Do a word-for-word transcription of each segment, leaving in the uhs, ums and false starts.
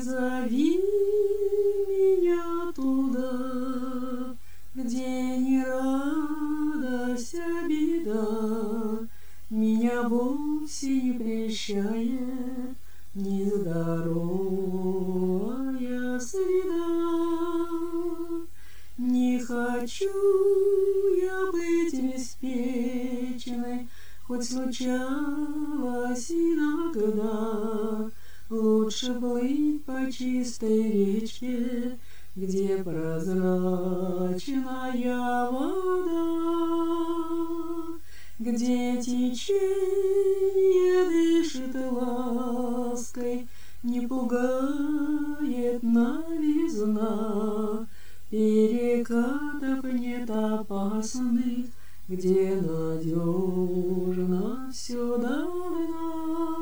Зови меня туда, где не радость, а беда, меня вовсе не прельщает нездоровая среда. Не хочу я быть беспечной, хоть случалось иногда. Лучше плыть по чистой речке, где прозрачная вода, где течение дышит лаской, не пугает новизна. Перекатов нет опасных, где надежно все до дна.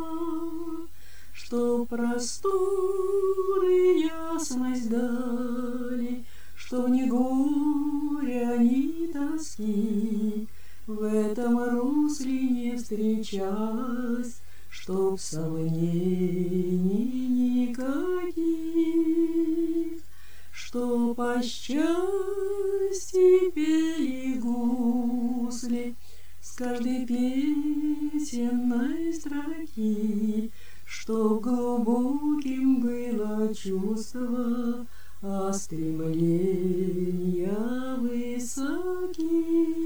Что просторы ясность дали, что ни горя, ни тоски в этом русле не встречалось, чтоб сомнений никаких, что по счастью пели гусли с каждой песенной строки, что глубоким было чувство, а стремления высоки.